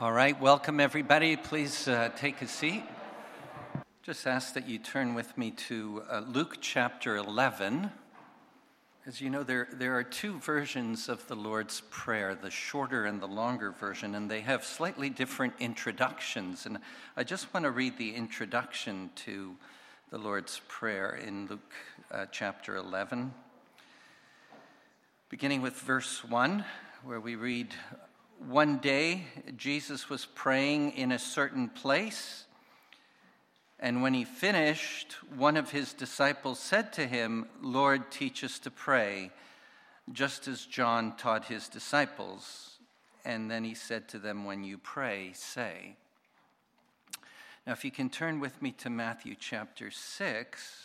All right, welcome everybody. Please take a seat. Just ask that you turn with me to Luke chapter 11. As you know, there are two versions of the Lord's Prayer, the shorter and the longer version, and they have slightly different introductions. And I just want to read the introduction to the Lord's Prayer in Luke chapter 11, beginning with verse 1, where we read, "One day, Jesus was praying in a certain place, and when he finished, one of his disciples said to him, 'Lord, teach us to pray, just as John taught his disciples.' And then he said to them, 'When you pray, say.'" Now, if you can turn with me to Matthew chapter 6,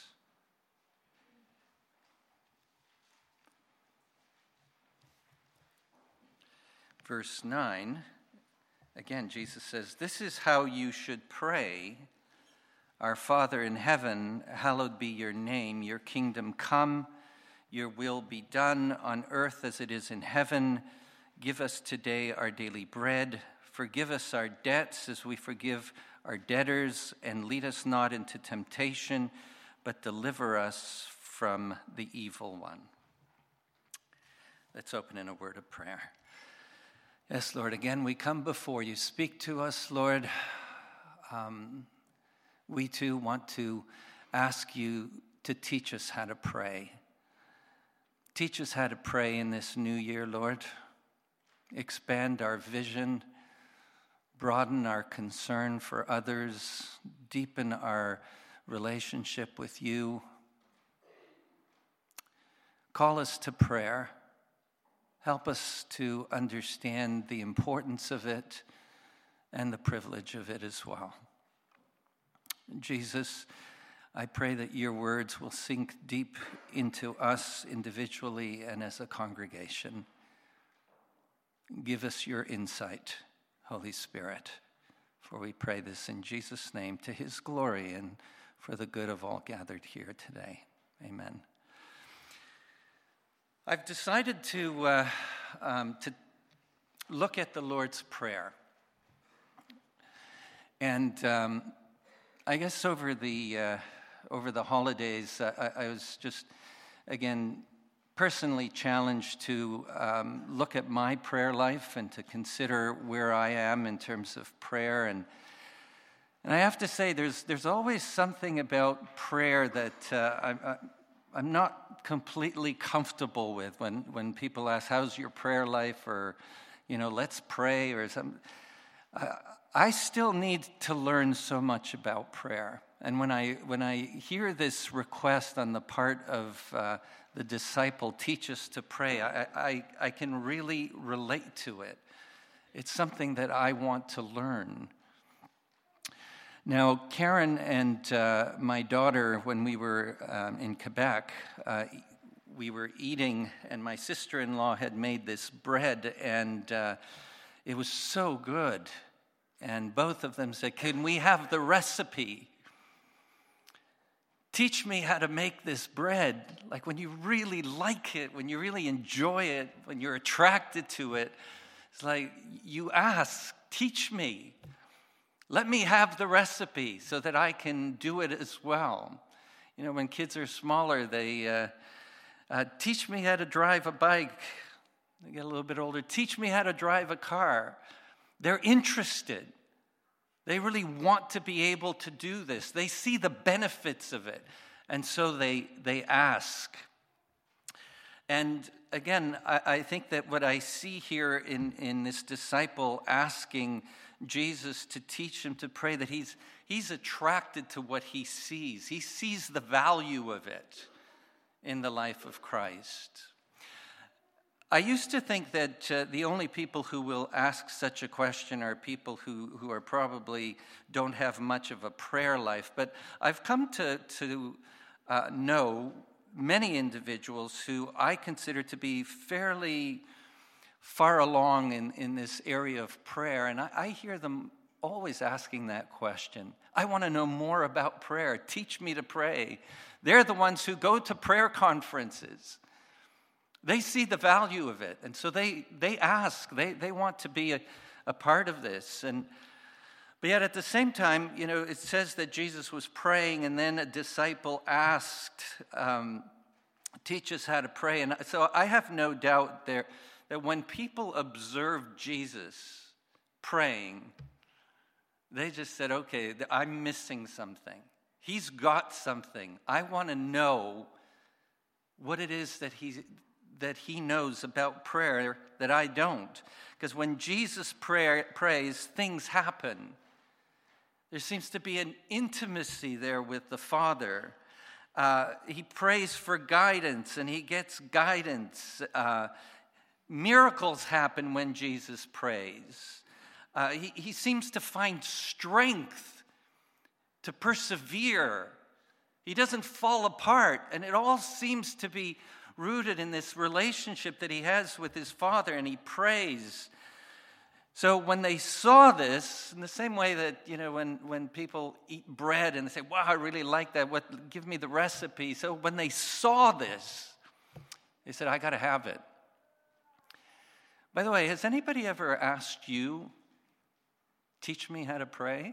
verse 9, again, Jesus says, "This is how you should pray. Our Father in heaven, hallowed be your name. Your kingdom come, your will be done on earth as it is in heaven. Give us today our daily bread. Forgive us our debts as we forgive our debtors, and lead us not into temptation, but deliver us from the evil one." Let's open in a word of prayer. Yes, Lord, again, we come before you. Speak to us, Lord. We too want to ask you to teach us how to pray. Teach us how to pray in this new year, Lord. Expand our vision, broaden our concern for others, deepen our relationship with you. Call us to prayer. Help us to understand the importance of it and the privilege of it as well. Jesus, I pray that your words will sink deep into us individually and as a congregation. Give us your insight, Holy Spirit, for we pray this in Jesus' name, to his glory and for the good of all gathered here today. Amen. I've decided to look at the Lord's Prayer. And I guess over the holidays, I was just, again, personally challenged to look at my prayer life and to consider where I am in terms of prayer. And I have to say, there's always something about prayer that I'm not completely comfortable with when people ask, "How's your prayer life?" or, "Let's pray," or something. I still need to learn so much about prayer. And when I hear this request on the part of the disciple, "Teach us to pray," I can really relate to it. It's something that I want to learn. Now, Karen and my daughter, when we were in Quebec, we were eating, and my sister-in-law had made this bread, and it was so good. And both of them said, "Can we have the recipe? Teach me how to make this bread." Like when you really like it, when you really enjoy it, when you're attracted to it, it's like you ask, "Teach me. Let me have the recipe so that I can do it as well." When kids are smaller, they teach me how to drive a bike. They get a little bit older. Teach me how to drive a car. They're interested. They really want to be able to do this. They see the benefits of it. And so they ask. And again, I think that what I see here in this disciple asking Jesus to teach him to pray, that he's attracted to what he sees. He sees the value of it in the life of Christ. I used to think that the only people who will ask such a question are people who are probably don't have much of a prayer life. But I've come to know many individuals who I consider to be fairly far along in this area of prayer, and I hear them always asking that question. "I want to know more about prayer. Teach me to pray." They're the ones who go to prayer conferences. They see the value of it, and so they ask. They want to be a part of this. But yet at the same time, it says that Jesus was praying, and then a disciple asked, teach us how to pray. And so I have no doubt there that when people observed Jesus praying, they just said, okay, I'm missing something. He's got something. I want to know what it is that he knows about prayer that I don't. Because when Jesus prays, things happen. There seems to be an intimacy there with the Father. He prays for guidance, and he gets guidance. Miracles happen when Jesus prays. He seems to find strength to persevere. He doesn't fall apart, and it all seems to be rooted in this relationship that he has with his Father, and he prays. So when they saw this, in the same way that, when people eat bread and they say, wow, I really like that, give me the recipe. So when they saw this, they said, I got to have it. By the way, has anybody ever asked you, teach me how to pray?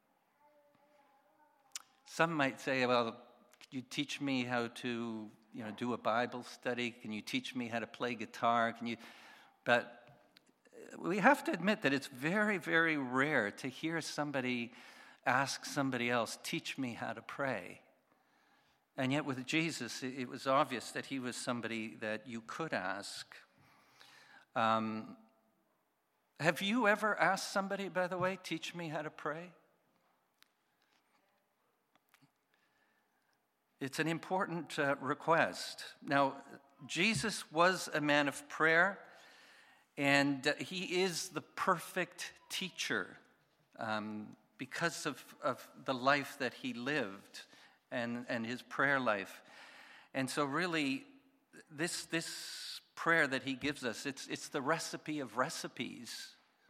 Some might say, well, could you teach me how to, do a Bible study? Can you teach me how to play guitar? But we have to admit that it's very, very rare to hear somebody ask somebody else, teach me how to pray. And yet with Jesus, it was obvious that he was somebody that you could ask. Have you ever asked somebody, by the way, teach me how to pray? It's an important request. Now, Jesus was a man of prayer, and he is the perfect teacher because of the life that he lived and his prayer life. And so really, this prayer that he gives us, it's the recipe of recipes.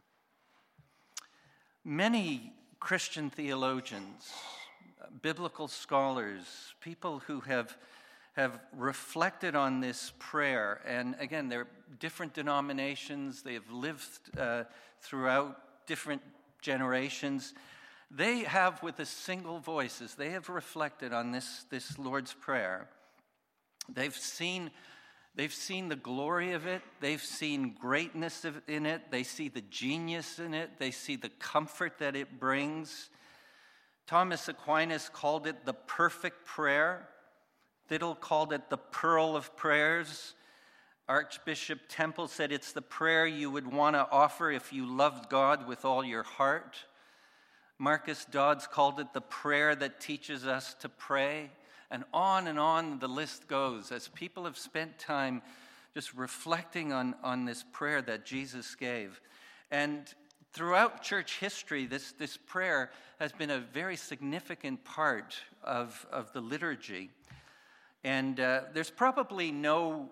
Many Christian theologians, biblical scholars, people who have reflected on this prayer, and again, they're different denominations, they have lived throughout different generations. They have, with a single voice, as they have reflected on this Lord's Prayer, they've seen the glory of it. They've seen greatness in it. They see the genius in it. They see the comfort that it brings. Thomas Aquinas called it the perfect prayer. Diddle called it the pearl of prayers. Archbishop Temple said it's the prayer you would want to offer if you loved God with all your heart. Marcus Dodds called it the prayer that teaches us to pray. And on the list goes, as people have spent time just reflecting on this prayer that Jesus gave. And throughout church history, this prayer has been a very significant part of the liturgy. And there's probably no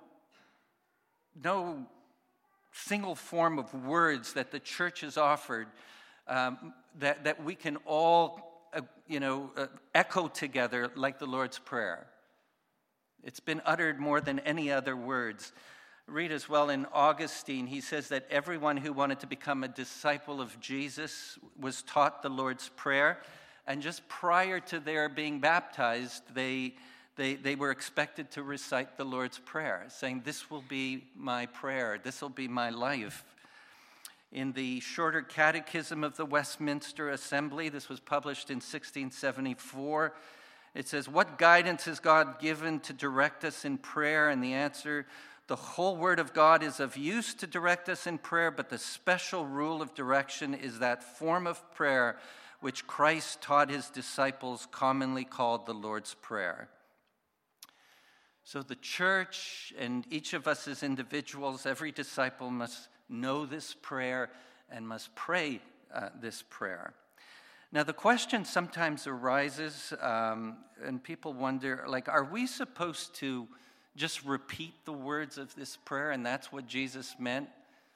single form of words that the church has offered that we can all echo together like the Lord's Prayer. It's been uttered more than any other words. Read as well in Augustine, he says that everyone who wanted to become a disciple of Jesus was taught the Lord's Prayer, and just prior to their being baptized, they were expected to recite the Lord's Prayer, saying, this will be my prayer, this will be my life. In the Shorter Catechism of the Westminster Assembly, this was published in 1674, it says, what guidance has God given to direct us in prayer? And the answer, the whole Word of God is of use to direct us in prayer, but the special rule of direction is that form of prayer which Christ taught his disciples, commonly called the Lord's Prayer. So the church and each of us as individuals, every disciple must know this prayer and must pray this prayer. Now the question sometimes arises, and people wonder, are we supposed to just repeat the words of this prayer, and that's what Jesus meant?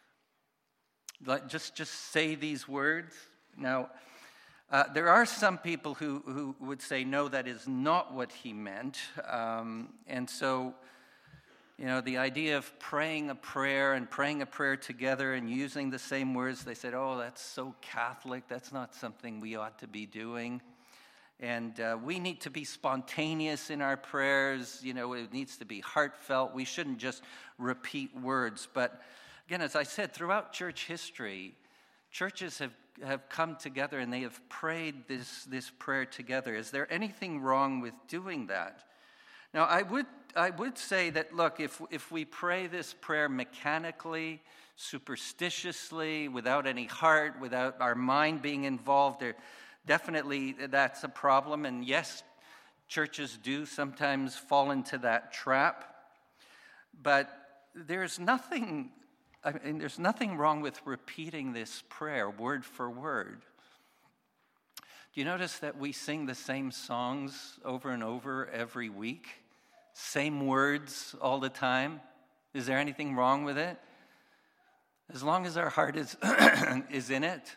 Just say these words? Now, there are some people who would say, no, that is not what he meant. And so You know, the idea of praying a prayer together and using the same words, they said, oh, that's so Catholic. That's not something we ought to be doing. And we need to be spontaneous in our prayers. You know, it needs to be heartfelt. We shouldn't just repeat words. But again, as I said, throughout church history, churches have come together and they have prayed this prayer together. Is there anything wrong with doing that? Now, I would say that, look, if we pray this prayer mechanically, superstitiously, without any heart, without our mind being involved, definitely that's a problem. And yes, churches do sometimes fall into that trap. But there's nothing wrong with repeating this prayer word for word. Do you notice that we sing the same songs over and over every week? Same words all the time? Is there anything wrong with it? As long as our heart is in it.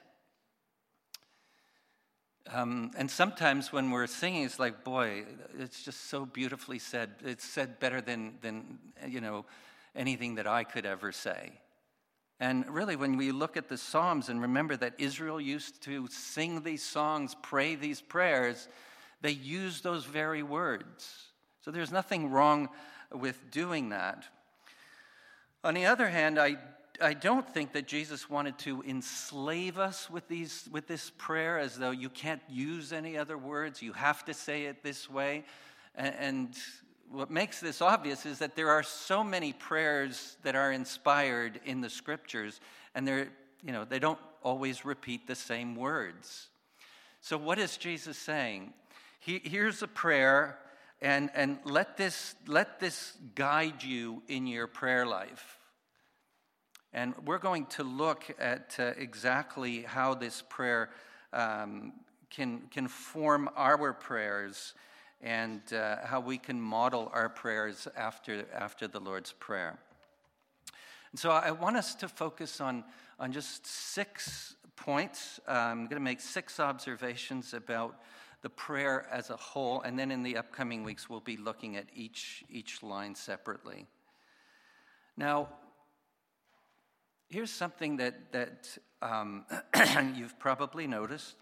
And sometimes when we're singing, it's like, boy, it's just so beautifully said. It's said better than anything that I could ever say. And really, when we look at the Psalms and remember that Israel used to sing these songs, pray these prayers, they use those very words. So there's nothing wrong with doing that. On the other hand, I don't think that Jesus wanted to enslave us with this prayer as though you can't use any other words, you have to say it this way. And what makes this obvious is that there are so many prayers that are inspired in the scriptures, and they don't always repeat the same words. So what is Jesus saying? Here's a prayer, and let this guide you in your prayer life. And we're going to look at exactly how this prayer can form our prayers, and how we can model our prayers after the Lord's Prayer. And so I want us to focus on just 6 points. I'm going to make 6 observations about the prayer as a whole, and then in the upcoming weeks we'll be looking at each line separately. Now, here's something that you've probably noticed.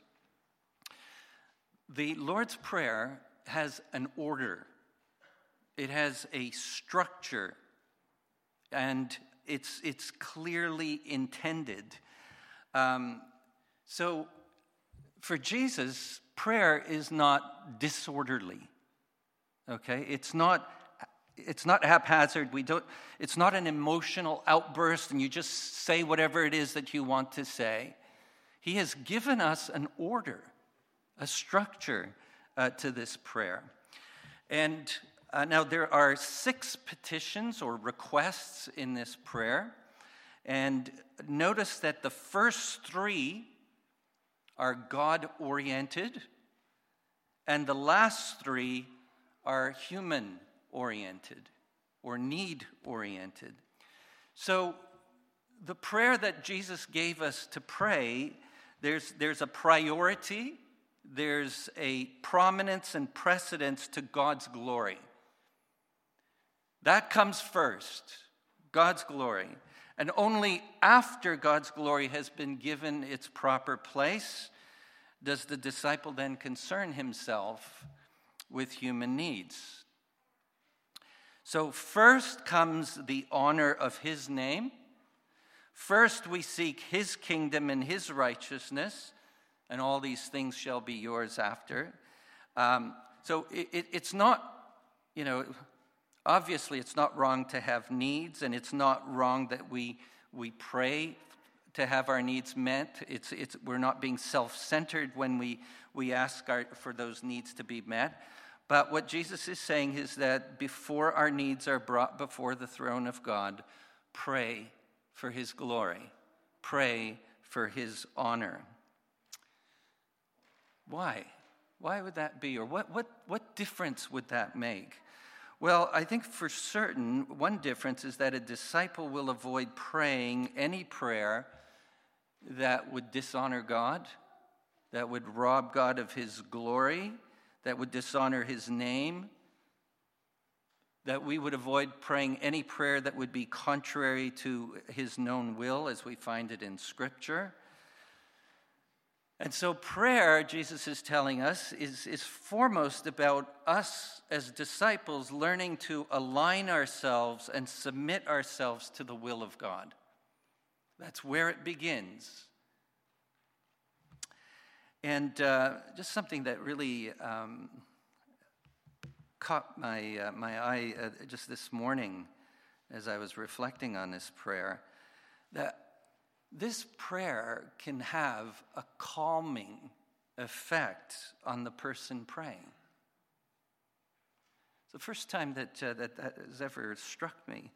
The Lord's Prayer has an order. It has a structure, and it's clearly intended. So for Jesus, prayer is not disorderly. Okay? It's not haphazard. It's not an emotional outburst and you just say whatever it is that you want to say. He has given us an order, a structure to this prayer. And now there are 6 petitions or requests in this prayer. And notice that the first 3 are God-oriented, and the last 3 are human-oriented or need-oriented. So the prayer that Jesus gave us to pray, there's a priority, there's a prominence and precedence to God's glory. That comes first, God's glory. And only after God's glory has been given its proper place does the disciple then concern himself with human needs. So first comes the honor of his name. First we seek his kingdom and his righteousness, and all these things shall be yours after. So it's not, obviously it's not wrong to have needs, and it's not wrong that we pray to have our needs met. We're not being self-centered when we ask for those needs to be met. But what Jesus is saying is that before our needs are brought before the throne of God, pray for his glory. Pray for his honor. Why? Why would that be? Or what difference would that make? Well, I think for certain, one difference is that a disciple will avoid praying any prayer that would dishonor God, that would rob God of his glory, that would dishonor his name. that we would avoid praying any prayer that would be contrary to his known will as we find it in Scripture. And so prayer, Jesus is telling us, is foremost about us as disciples learning to align ourselves and submit ourselves to the will of God. That's where it begins. And just something that really caught my eye just this morning as I was reflecting on this prayer, that this prayer can have a calming effect on the person praying. It's the first time that has ever struck me.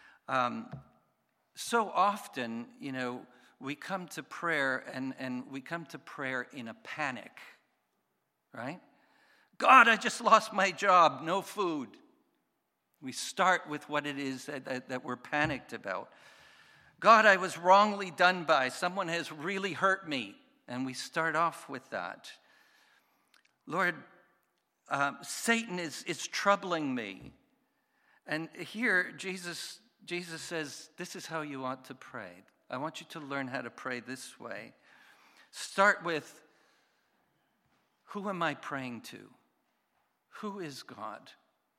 So often, we come to prayer and we come to prayer in a panic, right? God, I just lost my job, no food. We start with what it is that we're panicked about. God, I was wrongly done by. Someone has really hurt me. And we start off with that. Lord, Satan is troubling me. And here, Jesus says, this is how you ought to pray. I want you to learn how to pray this way. Start with, who am I praying to? Who is God?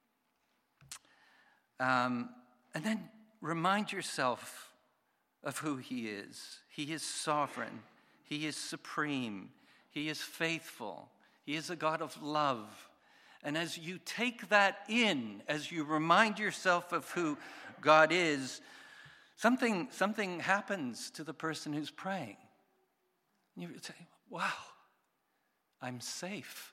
And then remind yourself of who he is. He is sovereign. He is supreme. He is faithful. He is a God of love. And as you take that in, as you remind yourself of who God is, something happens to the person who's praying. You say, wow, I'm safe.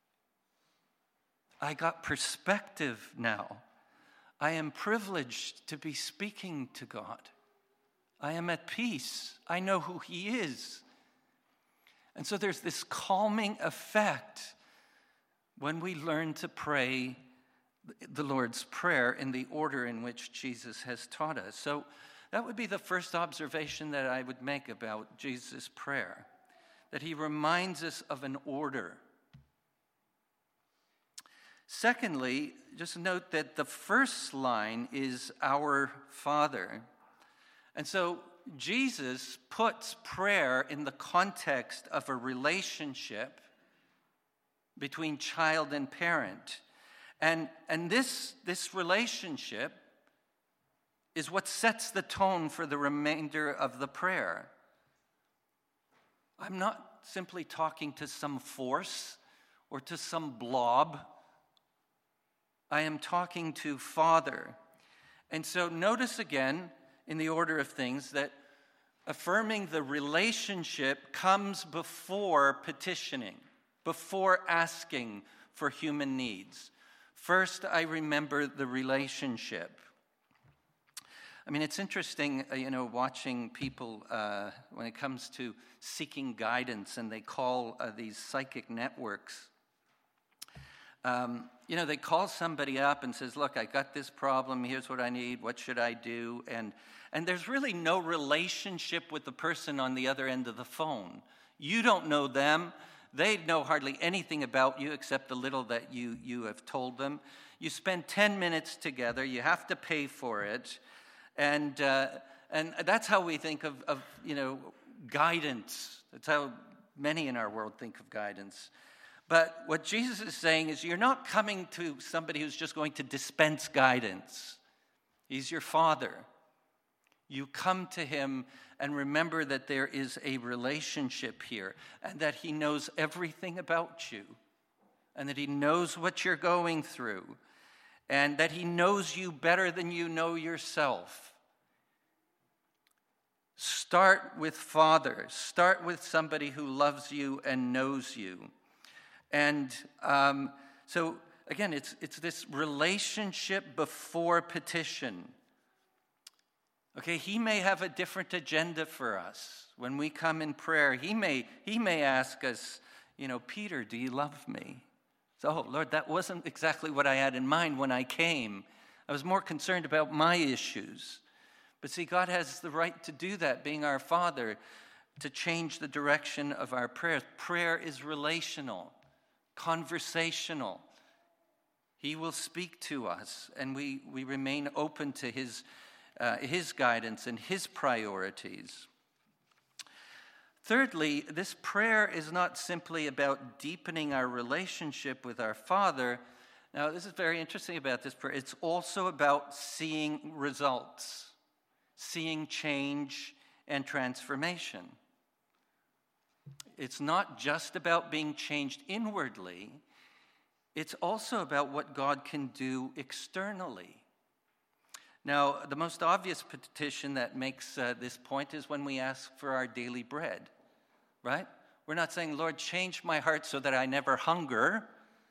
I got perspective now. I am privileged to be speaking to God. I am at peace. I know who he is. And so there's this calming effect when we learn to pray the Lord's Prayer in the order in which Jesus has taught us. So that would be the first observation that I would make about Jesus' prayer, that he reminds us of an order. Secondly, just note that the first line is our Father. And so Jesus puts prayer in the context of a relationship between child and parent. And this relationship is what sets the tone for the remainder of the prayer. I'm not simply talking to some force or to some blob. I am talking to Father. And so notice again, in the order of things, that affirming the relationship comes before petitioning, before asking for human needs. First, I remember the relationship. I mean, it's interesting, watching people when it comes to seeking guidance, and they call these psychic networks. They call somebody up and says, look, I got this problem. Here's what I need. What should I do? And there's really no relationship with the person on the other end of the phone. You don't know them. They know hardly anything about you except the little that you have told them. You spend 10 minutes together. You have to pay for it. And that's how we think of guidance. That's how many in our world think of guidance. But what Jesus is saying is you're not coming to somebody who's just going to dispense guidance. He's your Father. You come to him and remember that there is a relationship here and that he knows everything about you and that he knows what you're going through and that he knows you better than you know yourself. Start with Father. Start with somebody who loves you and knows you. And so, again, it's this relationship before petition. Okay, he may have a different agenda for us. When we come in prayer, he may ask us, Peter, do you love me? So, oh, Lord, that wasn't exactly what I had in mind when I came. I was more concerned about my issues. But see, God has the right to do that, being our Father, to change the direction of our prayers. Prayer is relational, conversational. He will speak to us, and we remain open to his guidance and his priorities. Thirdly, this prayer is not simply about deepening our relationship with our Father. Now, this is very interesting about this prayer. It's also about seeing results, seeing change and transformation. It's not just about being changed inwardly. It's also about what God can do externally. Now, the most obvious petition that makes this point is when we ask for our daily bread, right? We're not saying, Lord, change my heart so that I never hunger.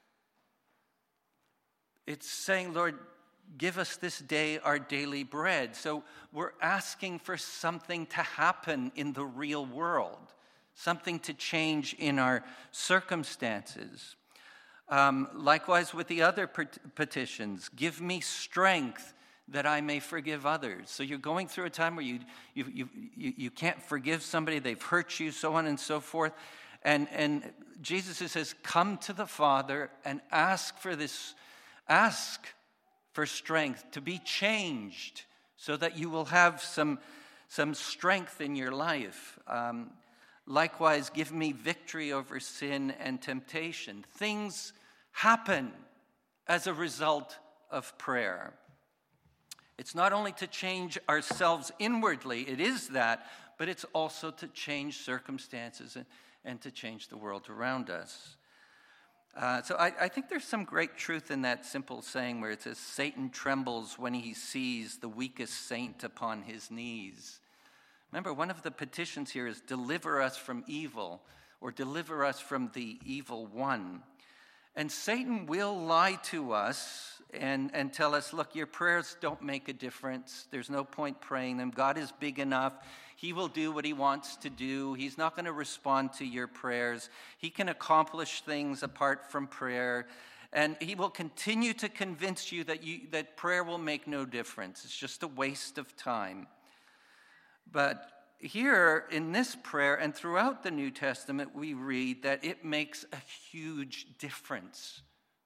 It's saying, Lord, give us this day our daily bread. So we're asking for something to happen in the real world, something to change in our circumstances. Likewise with the other petitions, give me strength that I may forgive others. So you're going through a time where you can't forgive somebody, they've hurt you, so on and so forth. And Jesus says, come to the Father and ask for strength to be changed so that you will have some strength in your life. Likewise, give me victory over sin and temptation. Things happen as a result of prayer. It's not only to change ourselves inwardly, it is that, but it's also to change circumstances and to change the world around us. So I think there's some great truth in that simple saying where it says, Satan trembles when he sees the weakest saint upon his knees. Remember, one of the petitions here is deliver us from evil, or deliver us from the evil one. And Satan will lie to us and tell us, look, your prayers don't make a difference. There's no point praying them. God is big enough. He will do what he wants to do. He's not going to respond to your prayers. He can accomplish things apart from prayer. And he will continue to convince you that prayer will make no difference. It's just a waste of time. But here in this prayer and throughout the New Testament, we read that it makes a huge difference.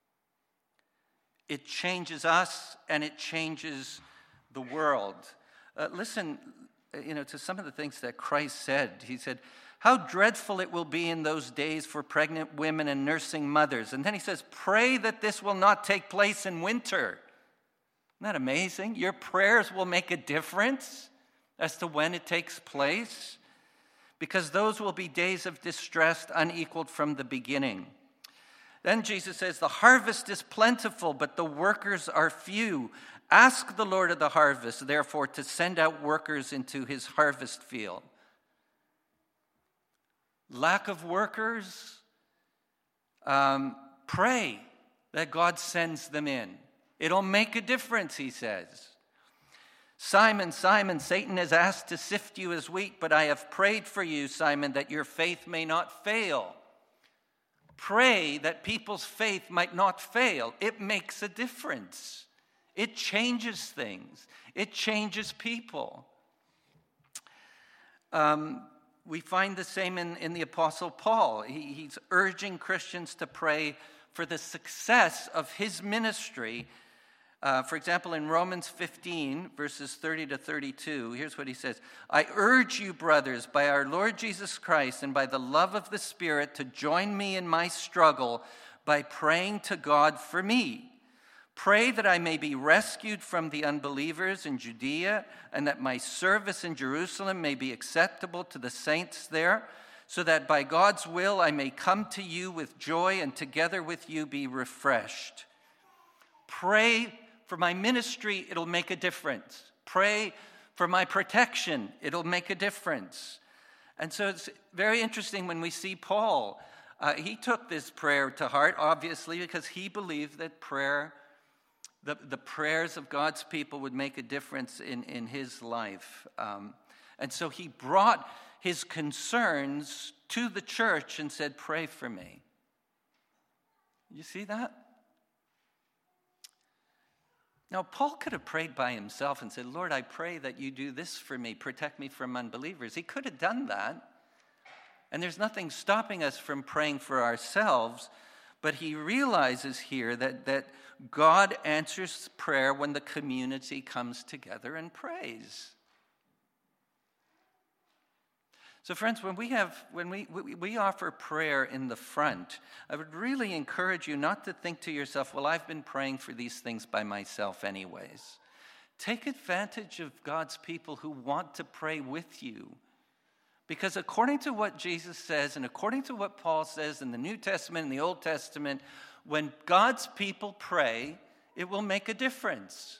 It changes us and it changes the world. Listen, to some of the things that Christ said. He said, how dreadful it will be in those days for pregnant women and nursing mothers. And then he says, pray that this will not take place in winter. Isn't that amazing? Your prayers will make a difference as to when it takes place, because those will be days of distress unequaled from the beginning. Then Jesus says, the harvest is plentiful, but the workers are few. Ask the Lord of the harvest, therefore, to send out workers into his harvest field. Lack of workers? Pray that God sends them in. It'll make a difference, he says. Simon, Simon, Satan has asked to sift you as wheat, but I have prayed for you, Simon, that your faith may not fail. Pray that people's faith might not fail. It makes a difference. It changes things. It changes people. We find the same in the Apostle Paul. He's urging Christians to pray for the success of his ministry. For example, in Romans 15, verses 30 to 32, here's what he says. I urge you, brothers, by our Lord Jesus Christ and by the love of the Spirit, to join me in my struggle by praying to God for me. Pray that I may be rescued from the unbelievers in Judea, and that my service in Jerusalem may be acceptable to the saints there, so that by God's will I may come to you with joy and together with you be refreshed. Pray for my ministry, it'll make a difference. Pray for my protection, it'll make a difference. And so it's very interesting when we see Paul. He took this prayer to heart, obviously, because he believed that prayer, the prayers of God's people would make a difference in his life. And so he brought his concerns to the church and said, pray for me. You see that? Now, Paul could have prayed by himself and said, Lord, I pray that you do this for me, protect me from unbelievers. He could have done that. And there's nothing stopping us from praying for ourselves. But he realizes here that God answers prayer when the community comes together and prays. So friends, when we offer prayer in the front, I would really encourage you not to think to yourself, well, I've been praying for these things by myself anyways. Take advantage of God's people who want to pray with you. Because according to what Jesus says and according to what Paul says in the New Testament and the Old Testament, when God's people pray, it will make a difference.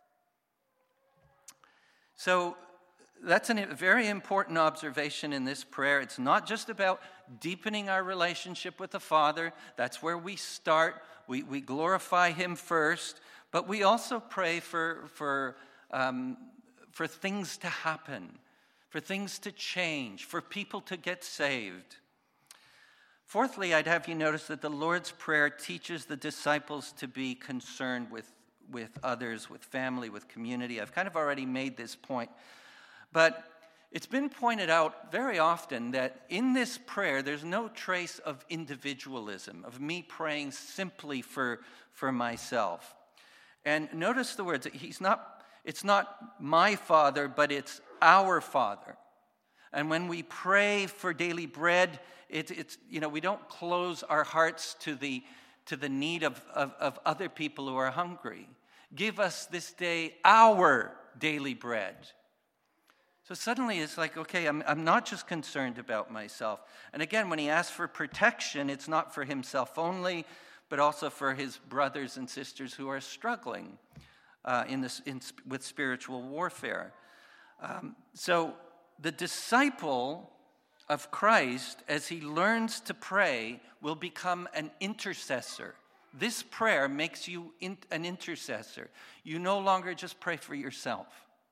So that's a very important observation in this prayer. It's not just about deepening our relationship with the Father. That's where we start. We glorify Him first, but we also pray for things to happen, for things to change, for people to get saved. Fourthly, I'd have you notice that the Lord's Prayer teaches the disciples to be concerned with others, with family, with community. I've kind of already made this point. But it's been pointed out very often that in this prayer, there's no trace of individualism, of me praying simply for myself. And notice the words, it's not my Father, but it's our Father. And when we pray for daily bread, it's we don't close our hearts to the need of other people who are hungry. Give us this day our daily bread. So suddenly it's like, okay, I'm not just concerned about myself. And again, when he asks for protection, it's not for himself only, but also for his brothers and sisters who are struggling with spiritual warfare. So the disciple of Christ, as he learns to pray, will become an intercessor. This prayer makes you an intercessor. You no longer just pray for yourself.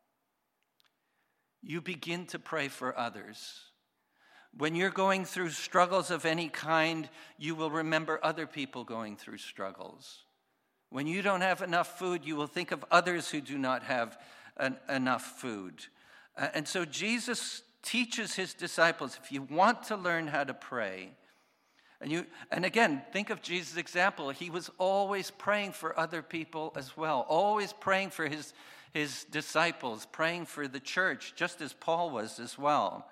You begin to pray for others. When you're going through struggles of any kind, you will remember other people going through struggles. When you don't have enough food, you will think of others who do not have enough food. And so Jesus teaches his disciples, if you want to learn how to pray, and again, think of Jesus' example. He was always praying for other people as well, always praying for his disciples, praying for the church, just as Paul was as well.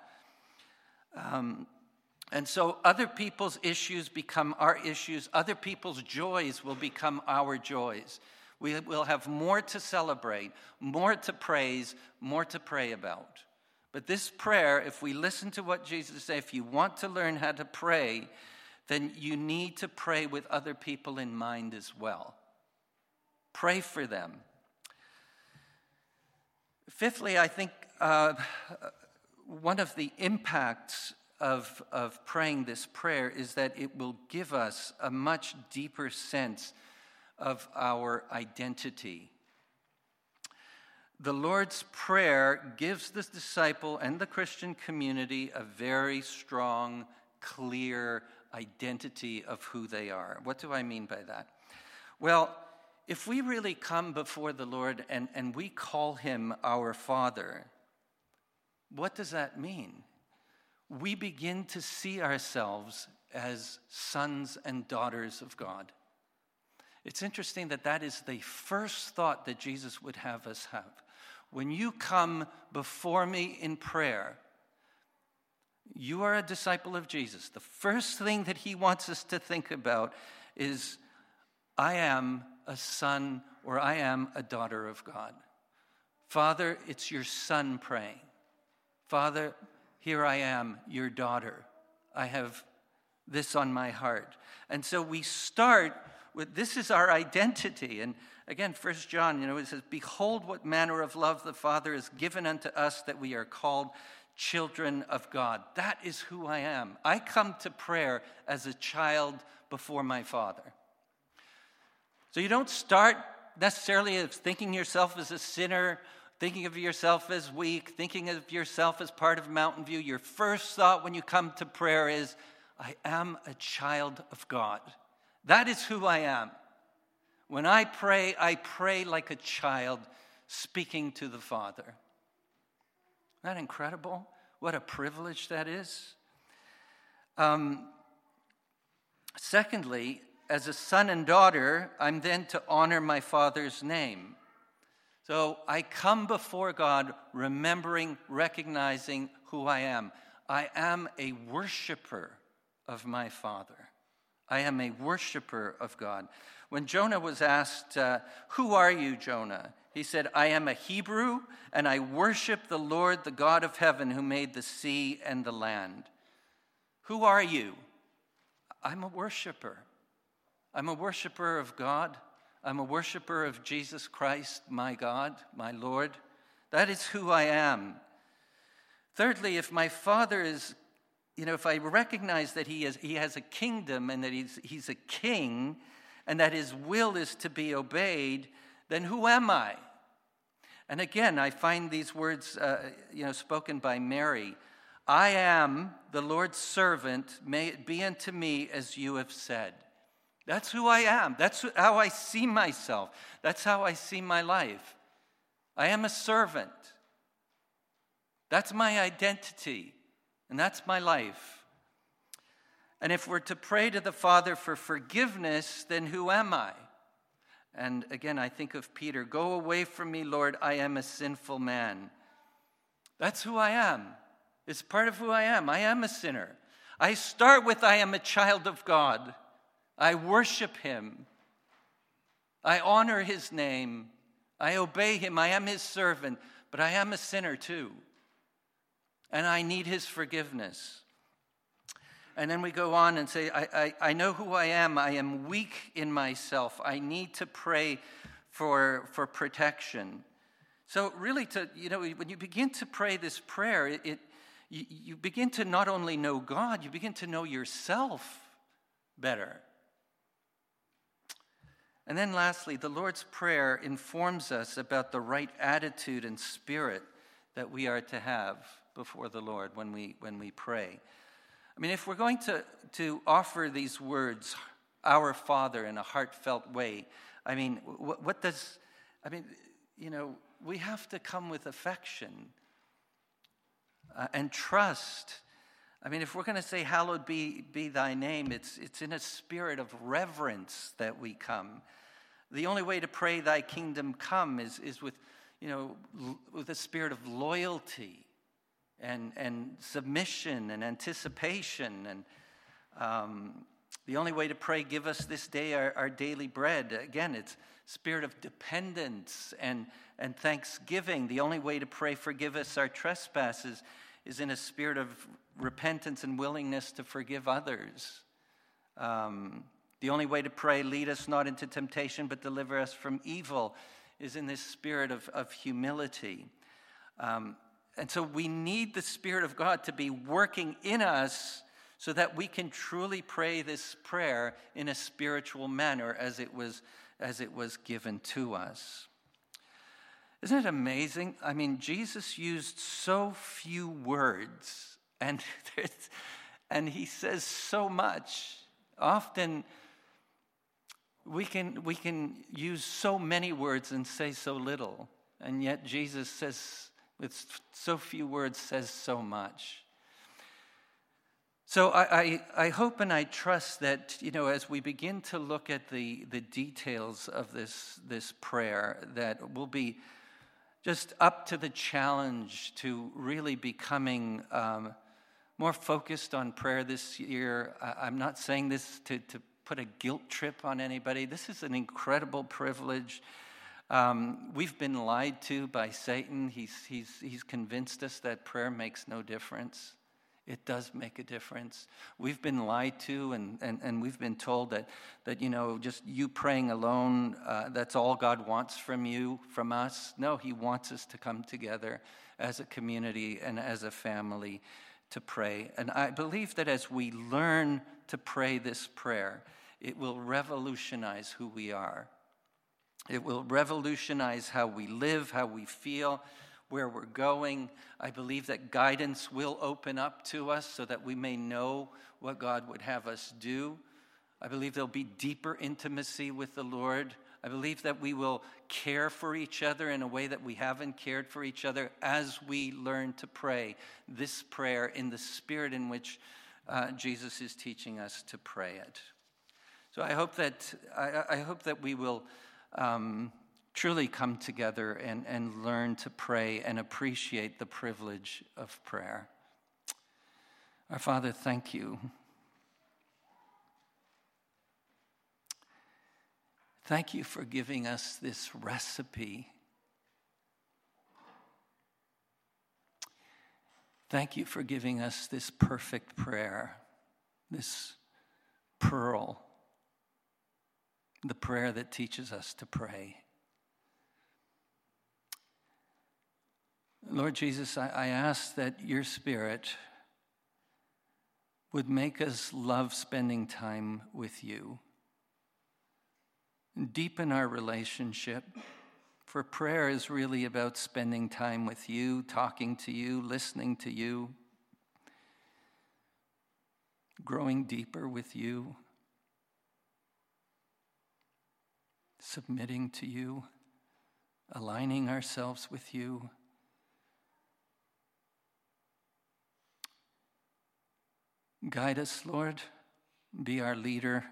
And so other people's issues become our issues. Other people's joys will become our joys. We will have more to celebrate, more to praise, more to pray about. But this prayer, if we listen to what Jesus said, if you want to learn how to pray, then you need to pray with other people in mind as well. Pray for them. Fifthly, I think one of the impacts of praying this prayer is that it will give us a much deeper sense of our identity. The Lord's Prayer gives the disciple and the Christian community a very strong, clear identity of who they are. What do I mean by that? Well, if we really come before the Lord and we call him our Father, what does that mean? We begin to see ourselves as sons and daughters of God. It's interesting that is the first thought that Jesus would have us have. When you come before me in prayer, you are a disciple of Jesus. The first thing that he wants us to think about is, I am a son or I am a daughter of God. Father, it's your son praying. Father, here I am, your daughter. I have this on my heart. And so we start with, this is our identity. And again, 1 John, it says, behold what manner of love the Father has given unto us, that we are called children of God. That is who I am. I come to prayer as a child before my Father. So you don't start necessarily as thinking yourself as a sinner, thinking of yourself as weak, thinking of yourself as part of Mountain View. Your first thought when you come to prayer is, I am a child of God. That is who I am. When I pray like a child speaking to the Father. Isn't that incredible? What a privilege that is. Secondly, as a son and daughter, I'm then to honor my Father's name. So I come before God remembering, recognizing who I am. I am a worshiper of my Father. I am a worshiper of God. When Jonah was asked, who are you, Jonah? He said, I am a Hebrew, and I worship the Lord, the God of heaven, who made the sea and the land. Who are you? I'm a worshiper. I'm a worshiper of God. I'm a worshiper of Jesus Christ, my God, my Lord. That is who I am. Thirdly, if my Father is, if I recognize that he has a kingdom and that he's a king and that his will is to be obeyed, then who am I? And again, I find these words, spoken by Mary. I am the Lord's servant. May it be unto me as you have said. That's who I am. That's how I see myself. That's how I see my life. I am a servant. That's my identity, and that's my life. And if we're to pray to the Father for forgiveness, then who am I? And again, I think of Peter, go away from me, Lord, I am a sinful man. That's who I am. It's part of who I am. I am a sinner. I start with I am a child of God. I worship him. I honor his name. I obey him. I am his servant, but I am a sinner too. And I need his forgiveness. And then we go on and say, I know who I am. I am weak in myself. I need to pray for protection. So really, when you begin to pray this prayer, you begin to not only know God, you begin to know yourself better. And then lastly, the Lord's Prayer informs us about the right attitude and spirit that we are to have before the Lord when we pray. I mean, if we're going to offer these words, our Father, in a heartfelt way, I mean, we have to come with affection and trust. I mean, if we're going to say, hallowed be thy name, it's in a spirit of reverence that we come. The only way to pray thy kingdom come is with a spirit of loyalty and submission and anticipation. And the only way to pray, give us this day our daily bread. Again, it's spirit of dependence and thanksgiving. The only way to pray, forgive us our trespasses, is in a spirit of repentance and willingness to forgive others. The only way to pray, lead us not into temptation, but deliver us from evil, is in this spirit of humility. And so we need the Spirit of God to be working in us so that we can truly pray this prayer in a spiritual manner as it was given to us. Isn't it amazing? I mean, Jesus used so few words, and he says so much. Often we can use so many words and say so little, and yet Jesus says, with so few words, says so much. So I hope and I trust that, as we begin to look at the details of this prayer, that we'll be just up to the challenge to really becoming more focused on prayer this year. I'm not saying this to put a guilt trip on anybody. This is an incredible privilege. We've been lied to by Satan. He's convinced us that prayer makes no difference. It does make a difference. We've been lied to, and we've been told that just you praying alone, that's all God wants from us. No, he wants us to come together as a community and as a family to pray. And I believe that as we learn to pray this prayer, it will revolutionize who we are. It will revolutionize how we live, how we feel, where we're going. I believe that guidance will open up to us so that we may know what God would have us do. I believe there'll be deeper intimacy with the Lord. I believe that we will care for each other in a way that we haven't cared for each other as we learn to pray this prayer in the spirit in which Jesus is teaching us to pray it. So I hope that we will truly come together and learn to pray and appreciate the privilege of prayer. Our Father, thank you. Thank you for giving us this recipe. Thank you for giving us this perfect prayer, this pearl, the prayer that teaches us to pray. Lord Jesus, I ask that your Spirit would make us love spending time with you. Deepen our relationship, for prayer is really about spending time with you, talking to you, listening to you, growing deeper with you, submitting to you, aligning ourselves with you. Guide us, Lord, be our leader,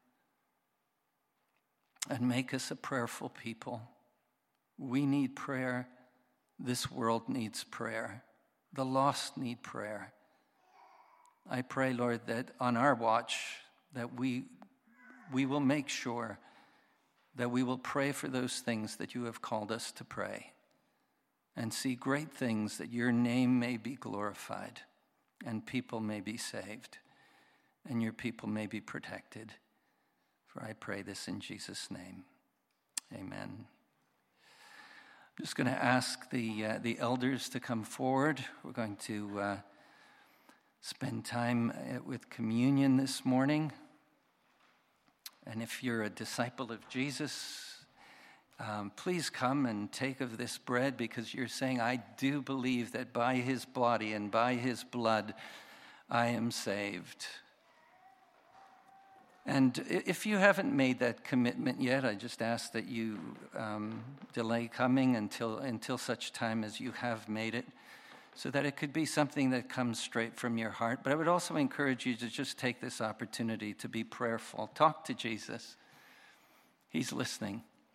and make us a prayerful people. We need prayer. This world needs prayer. The lost need prayer. I pray, Lord, that on our watch, that we will make sure that we will pray for those things that you have called us to pray and see great things, that your name may be glorified and people may be saved and your people may be protected. For I pray this in Jesus' name. Amen. I'm just going to ask the elders to come forward. We're going to spend time with communion this morning. And if you're a disciple of Jesus, please come and take of this bread, because you're saying, I do believe that by his body and by his blood I am saved. And if you haven't made that commitment yet, I just ask that you delay coming until such time as you have made it, so that it could be something that comes straight from your heart. But I would also encourage you to just take this opportunity to be prayerful. Talk to Jesus. He's listening.